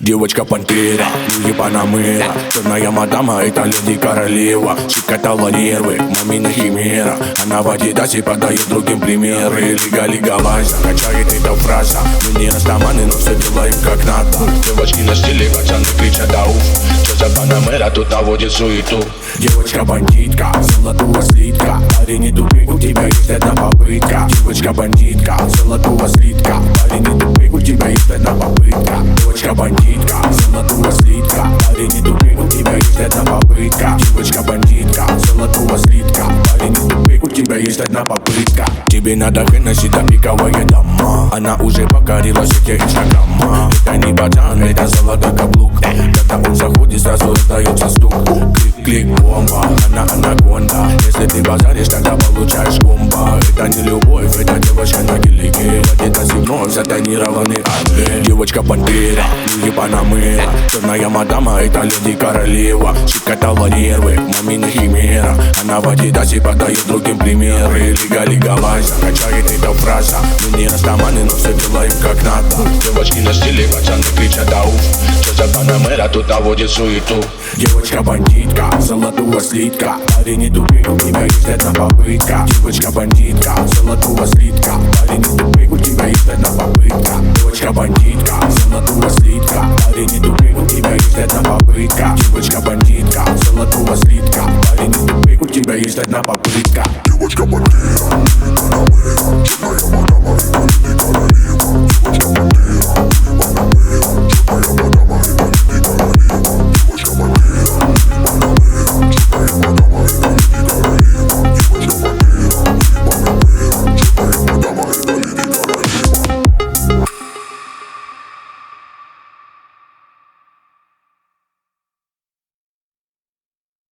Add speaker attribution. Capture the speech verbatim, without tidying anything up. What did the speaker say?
Speaker 1: Девочка пантера, Луи Панамера. Черная мадама, это леди королева. Щекотала нервы, мамина химера. Она в адидасе подает другим примеры. Лига, лига, лайза, качает эта фраза. Мы не растаманы, но все делаем как надо. Девочки на стиле, пацаны кричат ауф. Что за Панамера, тут наводит суету. Девочка бандитка, золотого слитка. Парень не тупик, у тебя есть одна попытка. Девочка бандитка, золотого слитка. Парень не тупик, у тебя есть одна попытка. Девочка бандитка, золотого слитка. Парень не тупик, у тебя есть одна попытка. Девочка бандитка, золотого слитка. Парень не тупик, у тебя есть одна попытка. Тебе надо Хеннесси, да пиковая дама. Она уже покорила сети инстаграма. Это не пацан, это золотой каблук. Когда он заходит, сразу раздается стук. Клик-клик, бомба, она анаконда. Если ты базаришь, тогда получаешь комбо. Это не любовь, это девочка на гелике. Это зимой затонированный ангел. Девочка пантера, Луи Панамера. Черная мадама, это леди королева. Щекотала нервы, мамина химера. Она в адидасе подает другим примеры. Лига, лига, лайза, качает эта фраза. Мы не растаманы, но все делаем как надо. Девочки на стиле, пацаны кричат ауф. Что за Панамера, тут наводит суету. Девочка бандитка, золотого слитка. Парень не тупик, у тебя есть одна попытка. Девочка бандитка, золотого слитка. Парень не тупик, у тебя есть одна попытка. Девочка бандитка, золотого слитка. Парень не тупик, у тебя есть одна попытка. Девочка бандитка, золотого слитка. Парень не тупик, у тебя есть одна попытка.
Speaker 2: Девочка бандера, Луи Панамера. Черная мадама, это леди королева.